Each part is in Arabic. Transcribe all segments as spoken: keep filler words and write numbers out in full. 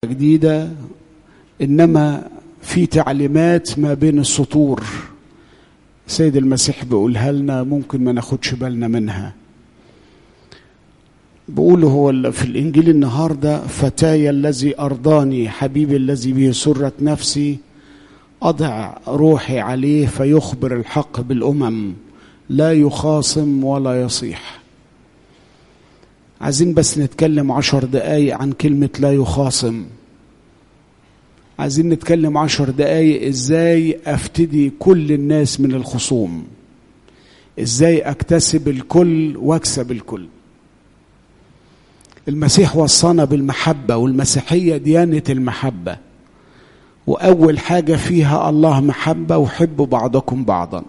جديدة، إنما في تعليمات ما بين السطور سيد المسيح بيقولها لنا ممكن ما ناخدش بالنا منها. بقوله هو في الإنجيل النهاردة: فتاي الذي أرضاني، حبيبي الذي به سرت نفسي، أضع روحي عليه فيخبر الحق بالأمم، لا يخاصم ولا يصيح. عايزين بس نتكلم عشر دقايق عن كلمة لا يخاصم. عايزين نتكلم عشر دقايق ازاي افتدي كل الناس من الخصوم، ازاي اكتسب الكل واكسب الكل. المسيح وصانا بالمحبة، والمسيحية ديانة المحبة، وأول حاجة فيها الله محبة، وحبوا بعضكم بعضا.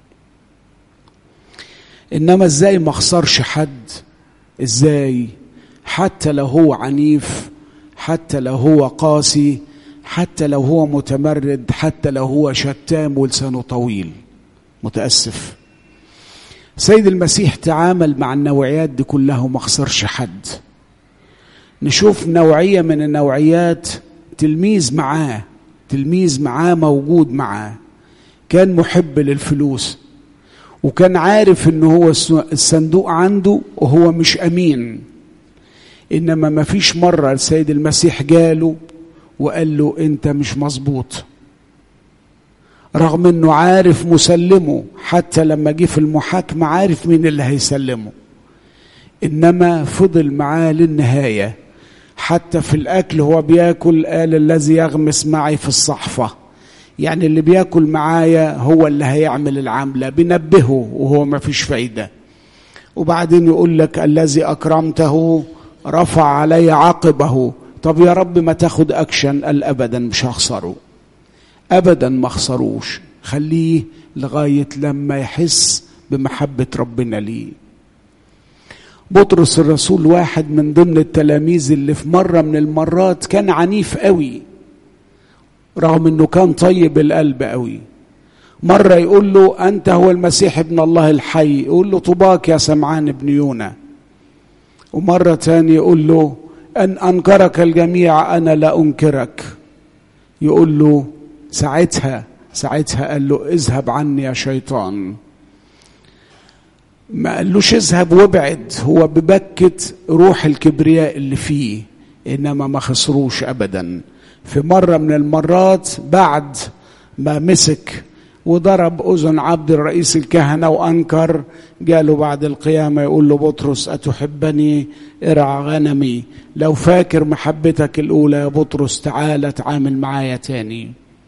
إنما إزاي ما اخسرش حد؟ إزاي؟ حتى لو هو عنيف، حتى لو هو قاسي، حتى لو هو متمرد، حتى لو هو شتام ولسانه طويل. متأسف، سيد المسيح تعامل مع النوعيات دي كلها وما خسرش حد. نشوف نوعية من النوعيات، تلميذ معاه تلميذ معاه موجود معاه، كان محب للفلوس، وكان عارف انه هو الصندوق عنده وهو مش امين. انما ما فيش مرة السيد المسيح جاله وقال له انت مش مظبوط، رغم انه عارف مسلمه. حتى لما جه في المحاكمة عارف مين اللي هيسلمه، انما فضل معاه للنهاية. حتى في الاكل هو بياكل قال الذي يغمس معي في الصحفة، يعني اللي بياكل معايا هو اللي هيعمل العملة، بنبهه وهو ما فيش فايدة. وبعدين يقول لك الذي أكرمته رفع علي عقبه. طب يا رب ما تاخد أكشن؟ قال أبدا مش هخسره، أبدا ما خسروش، خليه لغاية لما يحس بمحبة ربنا ليه. بطرس الرسول واحد من ضمن التلاميذ اللي في مرة من المرات كان عنيف قوي، رغم انه كان طيب القلب قوي. مرة يقول له أنت هو المسيح ابن الله الحي، يقول له طباك يا سمعان ابن يونا. ومرة تانية يقول له أن أنكرك الجميع أنا لا أنكرك. يقول له ساعتها ساعتها قال له اذهب عني يا شيطان. ما قالوش اذهب وابعد، هو ببكت روح الكبرياء اللي فيه، إنما ما خسروش أبدا. في مرة من المرات بعد ما مسك وضرب أذن عبد الرئيس الكهنة وأنكر، جاله بعد القيامة يقول له بطرس أتحبني؟ ارعى غنمي. لو فاكر محبتك الأولى يا بطرس تعالى تعامل معايا تاني.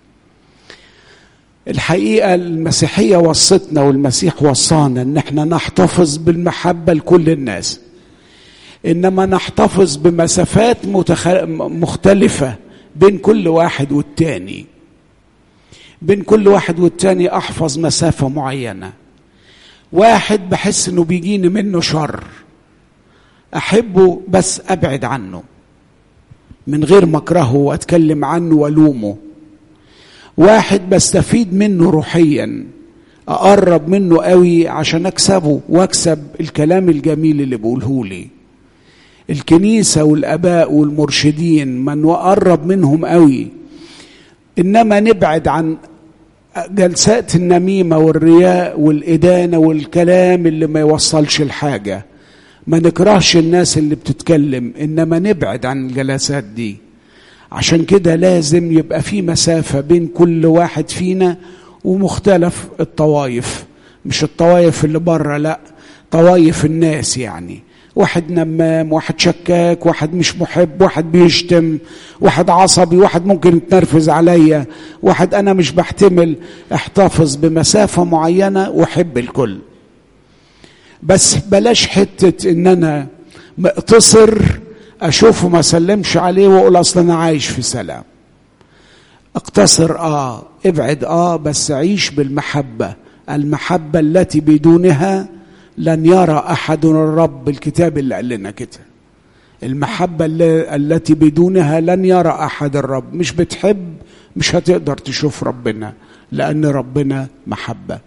الحقيقة المسيحية وصتنا والمسيح وصانا ان احنا نحتفظ بالمحبة لكل الناس، انما نحتفظ بمسافات متخ... مختلفة بين كل واحد والتاني. بين كل واحد والتاني احفظ مسافة معينة. واحد بحس انه بيجيني منه شر، احبه بس ابعد عنه من غير ما اكرهه واتكلم عنه والومه. واحد بستفيد منه روحيا، اقرب منه قوي عشان اكسبه واكسب الكلام الجميل اللي بقوله لي. الكنيسة والاباء والمرشدين من نقرب منهم قوي، انما نبعد عن جلسات النميمة والرياء والإدانة والكلام اللي ما يوصلش الحاجة. ما نكرهش الناس اللي بتتكلم، انما نبعد عن الجلسات دي. عشان كده لازم يبقى في مسافة بين كل واحد فينا ومختلف الطوائف، مش الطوائف اللي بره، لا طوائف الناس. يعني واحد نمام، واحد شكاك، واحد مش محب، واحد بيشتم، واحد عصبي، واحد ممكن يتنرفز عليا، واحد أنا مش بحتمل. احتفظ بمسافة معينة وحب الكل، بس بلاش حتة ان انا مقتصر اشوفه ما سلمش عليه واقول اصلا انا عايش في سلام. اقتصر اه ابعد اه بس عيش بالمحبة، المحبة التي بدونها لن يرى احد الرب. الكتاب اللي قال لنا كده، المحبة التي بدونها لن يرى احد الرب. مش بتحب مش هتقدر تشوف ربنا، لان ربنا محبة.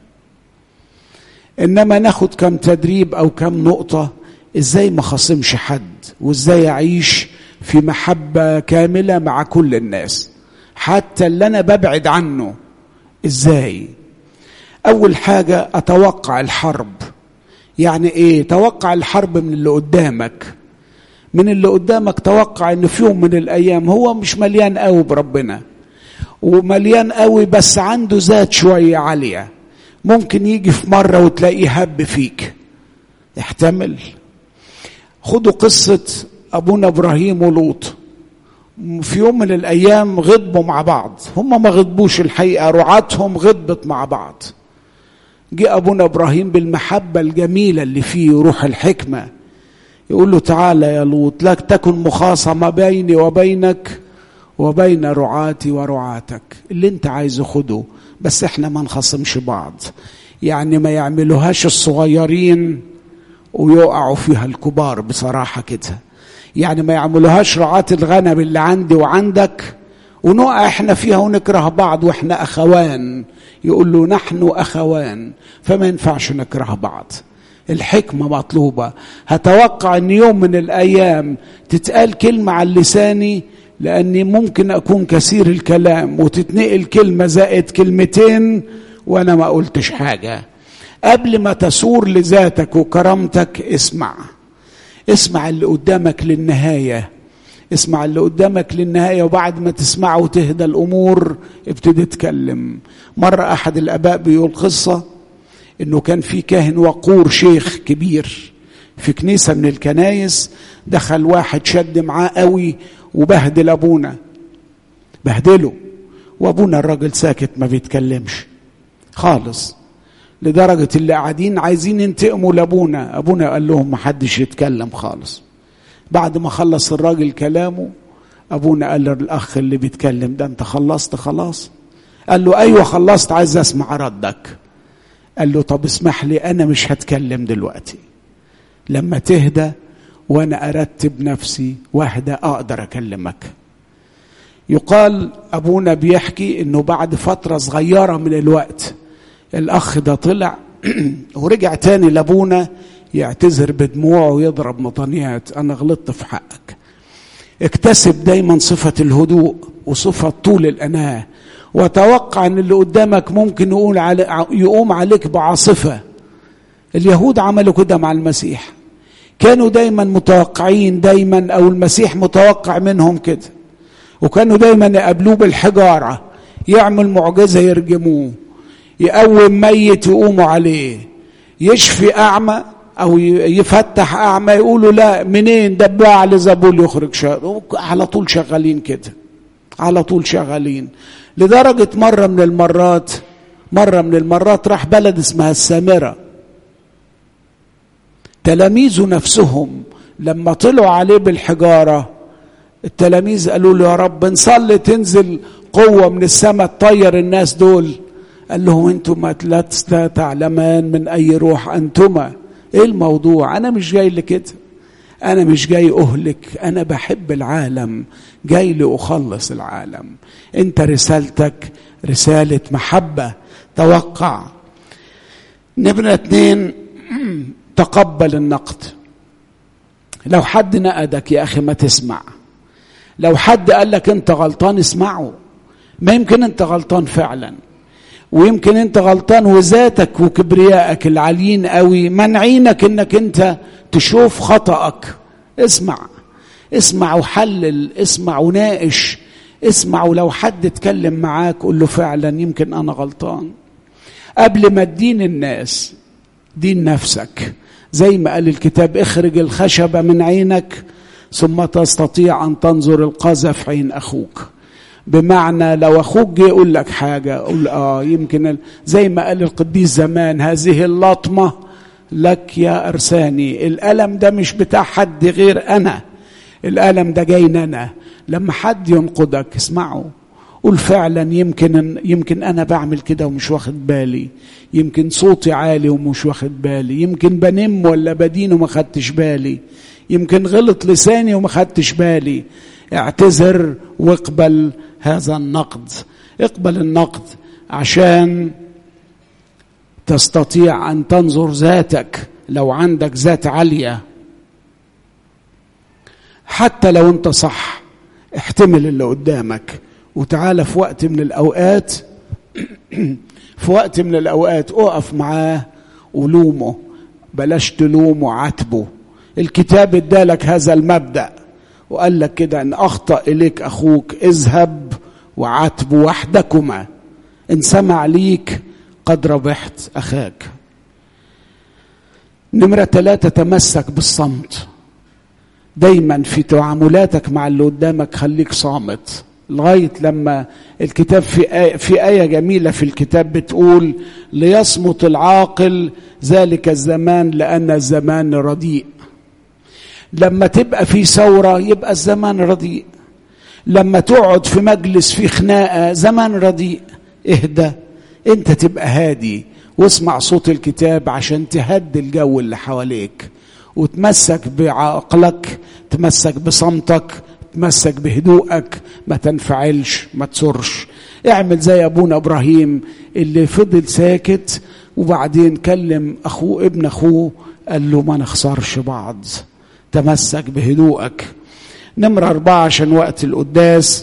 انما ناخد كم تدريب او كم نقطة ازاي ما خصمش حد، وازاي اعيش في محبة كاملة مع كل الناس حتى اللي أنا ببعد عنه. إزاي؟ أول حاجة أتوقع الحرب. يعني إيه؟ توقع الحرب من اللي قدامك. من اللي قدامك توقع إن في يوم من الأيام هو مش مليان قوي بربنا ومليان قوي، بس عنده ذات شوية عالية، ممكن يجي في مرة وتلاقيه هب فيك. احتمل. خدوا قصة أبونا إبراهيم ولوط. في يوم من الأيام غضبوا مع بعض. هم ما غضبوش الحقيقة، رعاتهم غضبت مع بعض. جاء أبونا إبراهيم بالمحبة الجميلة اللي فيه روح الحكمة يقول له تعالى يا لوط، لا تكن مخاصمة بيني وبينك وبين رعاتي ورعاتك. اللي انت عايزه خده، بس احنا ما نخصمش بعض. يعني ما يعملوهاش الصغيرين ويقعوا فيها الكبار بصراحة كده. يعني ما يعملوهاش رعاة الغنم اللي عندي وعندك ونقع احنا فيها ونكره بعض واحنا اخوان. يقول له نحن اخوان، فما ينفعش نكره بعض. الحكمة مطلوبة. هتوقع ان يوم من الايام تتقال كلمة على لساني، لاني ممكن اكون كثير الكلام وتتنقل كلمة زائد كلمتين وانا ما قلتش حاجة. قبل ما تثور لذاتك وكرامتك اسمع. اسمع اللي قدامك للنهاية. اسمع اللي قدامك للنهاية، وبعد ما تسمعه وتهدى الأمور ابتدي تكلم. مرة أحد الآباء بيقول قصة إنه كان في كاهن وقور شيخ كبير في كنيسة من الكنايس. دخل واحد شد معاه قوي وبهدل أبونا، بهدله، وأبونا الراجل ساكت ما بيتكلمش خالص، لدرجة اللي قاعدين عايزين ينتقموا لأبونا. أبونا قال لهم محدش يتكلم خالص. بعد ما خلص الراجل كلامه أبونا قال للأخ اللي بيتكلم ده أنت خلصت خلاص؟ قال له أيوة خلصت، عايز أسمع ردك. قال له طب اسمح لي أنا مش هتكلم دلوقتي، لما تهدى وأنا أرتب نفسي واهدى أقدر أكلمك. يقال أبونا بيحكي إنه بعد فترة صغيرة من الوقت الأخ ده طلع ورجع تاني لأبونا يعتذر بدموعه ويضرب مطنيات. أنا غلطت في حقك. اكتسب دايما صفة الهدوء وصفة طول الأناة، وتوقع أن اللي قدامك ممكن يقول علي يقوم عليك بعاصفة. اليهود عملوا كده مع المسيح، كانوا دايما متوقعين دايما، أو المسيح متوقع منهم كده، وكانوا دايما يقابلوه بالحجارة، يعمل معجزة يرجموه، يقوم ميت يقوموا عليه، يشفي أعمى أو يفتح أعمى يقولوا لا منين دباع لزبول يخرج شر. على طول شغالين كده، على طول شغالين. لدرجة مرة من المرات مرة من المرات راح بلد اسمها السامرة. تلاميذه نفسهم لما طلعوا عليه بالحجارة، التلاميذ قالوا له يا رب نصلي تنزل قوة من السماء تطير الناس دول. قال لهم انتم لا تعلمان من اي روح انتما. ايه الموضوع؟ انا مش جاي لكده، انا مش جاي اهلك، انا بحب العالم، جاي لاخلص العالم. انت رسالتك رسالة محبة. توقع. نمرة اتنين تقبل النقد. لو حد نقدك يا اخي ما تسمع. لو حد قال لك انت غلطان اسمعه. ما يمكن انت غلطان فعلا، ويمكن انت غلطان وذاتك وكبريائك العاليين قوي منعينك انك انت تشوف خطأك. اسمع اسمع وحلل، اسمع وناقش، اسمع. ولو حد اتكلم معاك قول له فعلا يمكن انا غلطان. قبل ما تدين الناس دين نفسك. زي ما قال الكتاب اخرج الخشبة من عينك ثم تستطيع ان تنظر القذى في عين اخوك. بمعنى لو اخوك جه يقول لك حاجه قول اه يمكن زي ما قال القديس زمان هذه اللطمه لك يا ارساني. الالم ده مش بتاع حد غير انا، الالم ده جاي انا. لما حد ينقدك اسمعه، قول فعلا يمكن يمكن انا بعمل كده ومش واخد بالي، يمكن صوتي عالي ومش واخد بالي، يمكن بنم ولا بدين وما خدتش بالي، يمكن غلط لساني وما خدتش بالي. اعتذر واقبل هذا النقد. اقبل النقد عشان تستطيع أن تنظر ذاتك. لو عندك ذات عالية حتى لو انت صح احتمل اللي قدامك، وتعالى في وقت من الاوقات في وقت من الاوقات اقف معاه ولومه، بلاش تلوم وعاتبه. الكتاب ادالك هذا المبدأ وقال لك كده: ان اخطأ اليك اخوك اذهب وعاتبه وحدكما، ان سمع ليك قد ربحت اخاك. نمرة ثلاثة، تمسك بالصمت. دايما في تعاملاتك مع اللي قدامك خليك صامت، لغاية لما الكتاب في آية, في آية جميلة في الكتاب بتقول: ليصمت العاقل ذلك الزمان لأن الزمان رديء. لما تبقى في ثورة يبقى الزمان رديء، لما تقعد في مجلس في خناقة زمان رديء. اهدى انت، تبقى هادي واسمع صوت الكتاب عشان تهدي الجو اللي حواليك، وتمسك بعقلك، تمسك بصمتك، تمسك بهدوءك، ما تنفعلش، ما تصرش. اعمل زي ابونا ابراهيم اللي فضل ساكت وبعدين كلم اخوه ابن اخوه قال له ما نخسرش بعض. تمسك بهدوءك. نمرة أربعة عشان وقت القداس،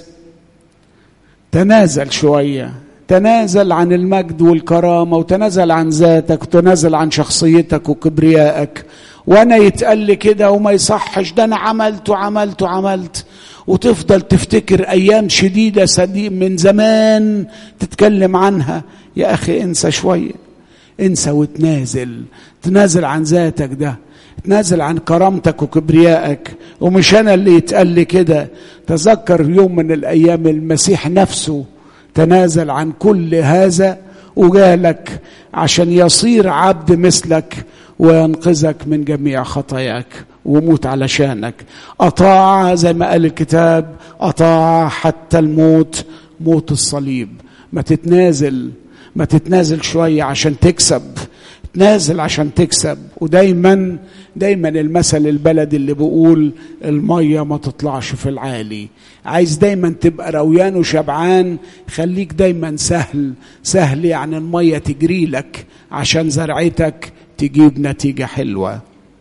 تنازل شوية، تنازل عن المجد والكرامة، وتنازل عن ذاتك، وتنازل عن شخصيتك وكبريائك. وانا يتقال كده وما يصحش، ده انا عملت وعملت وعملت، وتفضل تفتكر ايام شديدة سديد من زمان تتكلم عنها. يا اخي انسى شوية، انسى وتنازل، تنازل عن ذاتك، ده تنازل عن كرامتك وكبريائك. ومش انا اللي يتقال كده، تذكر يوم من الايام المسيح نفسه تنازل عن كل هذا وجالك عشان يصير عبد مثلك وينقذك من جميع خطاياك وموت علشانك. أطاع زي ما قال الكتاب، أطاع حتى الموت، موت الصليب. ما تتنازل، ما تتنازل شوية عشان تكسب، تنازل عشان تكسب. ودايما دايما المثل البلدي اللي بيقول المية ما تطلعش في العالي. عايز دايما تبقى رويان وشبعان، خليك دايما سهل سهل، يعني المية تجري لك عشان زرعتك تجيب نتيجة حلوة.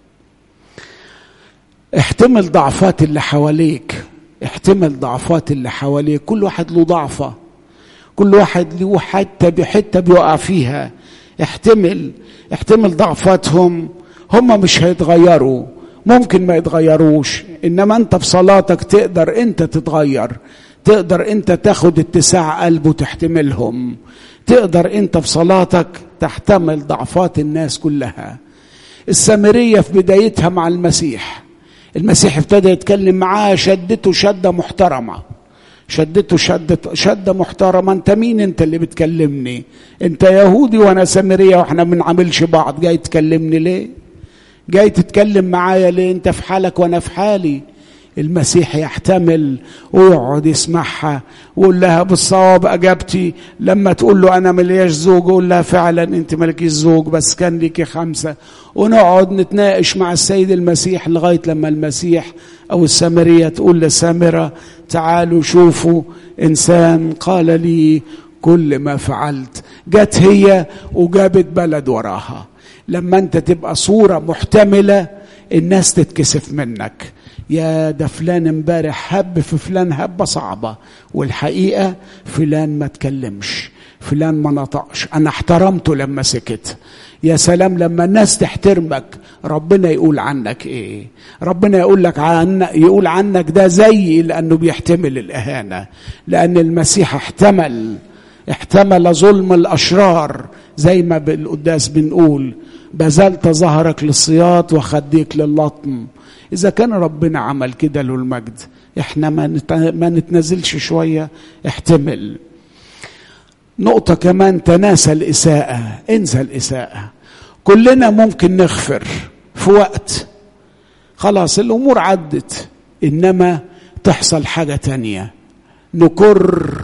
احتمل ضعفات اللي حواليك، احتمل ضعفات اللي حواليك. كل واحد له ضعفة، كل واحد له حتة بحتة بيقع فيها. احتمل احتمل ضعفاتهم. هم مش هيتغيروا، ممكن ما يتغيروش، انما انت بصلاتك تقدر انت تتغير، تقدر انت تاخد اتساع قلب وتحتملهم، تقدر انت بصلاتك تحتمل ضعفات الناس كلها. السامرية في بدايتها مع المسيح، المسيح ابتدى يتكلم معاه، شدته شدة محترمة، شدته شدة شدة محترمة. انت مين انت اللي بتكلمني؟ انت يهودي وانا سامرية واحنا بنعملش بعض، جاي تكلمني ليه؟ جاي تتكلم معايا ليه؟ انت في حالك وانا في حالي. المسيح يحتمل ويقعد يسمعها ويقول لها بالصواب اجابتي. لما تقول له انا ملياش زوج، يقول لها فعلا انت ملكيش زوج بس كان ليكي خمسة. ونقعد نتناقش مع السيد المسيح لغاية لما المسيح او السامرية تقول للسامرة تعالوا شوفوا انسان قال لي كل ما فعلت. جت هي وجابت بلد وراها. لما انت تبقى صورة محتملة الناس تتكسف منك. يا ده فلان امبارح هب في فلان هبة صعبة، والحقيقة فلان ما تكلمش، فلان ما نطقش، انا احترمته لما سكت. يا سلام لما الناس تحترمك، ربنا يقول عنك ايه؟ ربنا يقول لك عن يقول عنك ده زي لانه بيحتمل الاهانة، لان المسيح احتمل احتمل ظلم الاشرار. زي ما بالقداس بنقول بذلت ظهرك للصياط وخديك للطم. إذا كان ربنا عمل كده له المجد، إحنا ما نتنزلش شوية؟ احتمل. نقطة كمان، تناسى الإساءة، انسى الإساءة. كلنا ممكن نغفر في وقت، خلاص الأمور عدت، إنما تحصل حاجة تانية، نكر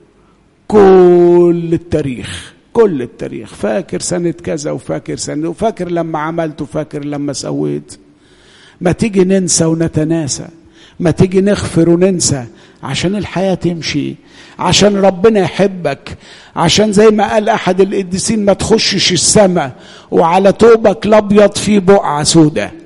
كل التاريخ، كل التاريخ. فاكر سنة كذا وفاكر سنة وفاكر لما عملت وفاكر لما سويت. ما تيجي ننسى ونتناسى، ما تيجي نغفر وننسى عشان الحياة تمشي، عشان ربنا يحبك، عشان زي ما قال أحد القديسين ما تخشش السماء وعلى توبك الأبيض في بقعة سودة.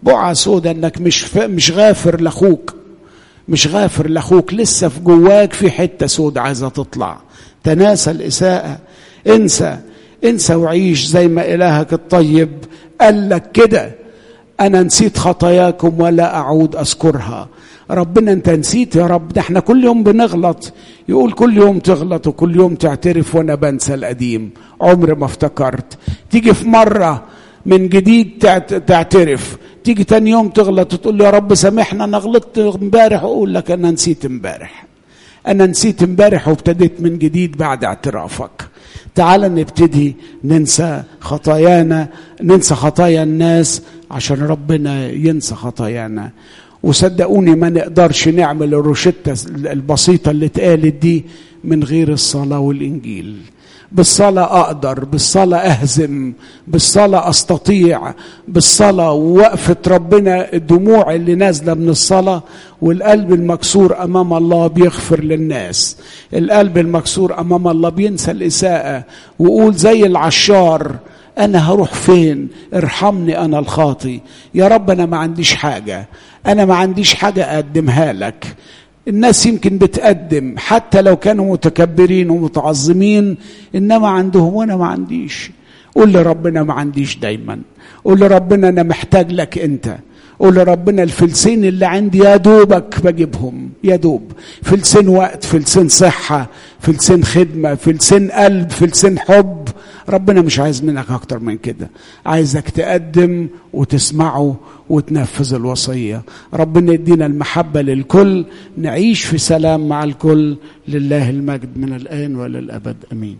بقعة سودة انك مش مش غافر لاخوك، مش غافر لاخوك، لسه في جواك في حتة سودة عايزة تطلع. تناسى الإساءة، انسى انسى وعيش زي ما إلهك الطيب قال لك كده، أنا نسيت خطاياكم ولا أعود أذكرها. ربنا أنت نسيت يا رب؟ ده احنا كل يوم بنغلط. يقول كل يوم تغلط وكل يوم تعترف وأنا بنسى القديم. عمر ما افتكرت. تيجي في مرة من جديد تعترف، تيجي تاني يوم تغلط وتقول يا رب سامحنا أنا غلطت امبارح، أقول لك أنا نسيت امبارح، أنا نسيت امبارح وابتديت من جديد بعد اعترافك. تعال نبتدي ننسى خطايانا، ننسى خطايا الناس عشان ربنا ينسى خطايانا. وصدقوني ما نقدرش نعمل الروشتة البسيطة اللي اتقالت دي من غير الصلاة والإنجيل. بالصلاة أقدر، بالصلاة أهزم، بالصلاة أستطيع، بالصلاة ووقفة ربنا الدموع اللي نازلة من الصلاة. والقلب المكسور أمام الله بيغفر للناس. القلب المكسور أمام الله بينسى الإساءة وقول زي العشار أنا هروح فين؟ ارحمني أنا الخاطي. يا رب أنا ما عنديش حاجة، أنا ما عنديش حاجة أقدمها لك. الناس يمكن بتقدم حتى لو كانوا متكبرين ومتعظمين، إنما عندهم وأنا ما عنديش. قول لربنا ما عنديش دايما، قول لربنا أنا محتاج لك أنت. قول لربنا الفلسين اللي عندي يا دوبك بجيبهم، يا دوب فلسين وقت، فلسين صحة، فلسين خدمة، فلسين قلب، فلسين حب. ربنا مش عايز منك أكتر من كده، عايزك تقدم وتسمعه وتنفذ الوصية. ربنا يدينا المحبة للكل، نعيش في سلام مع الكل. لله المجد من الآن وللأبد أمين.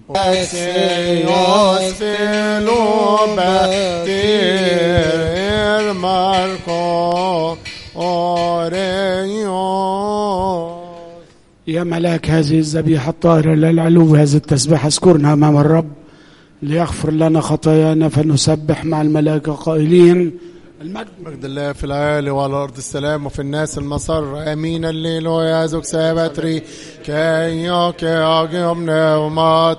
يا ملاك هذه الذبيحة الطاهرة للعلو، هذه التسبيح اذكرنا أمام الرب ليغفر لنا خطايانا، فنسبح مع الملائكة قائلين المجد مجد الله في العالي وعلى الأرض السلام وفي الناس المسر. آمين. الليل ويازك سابتري كي يوكي أجيبنا وما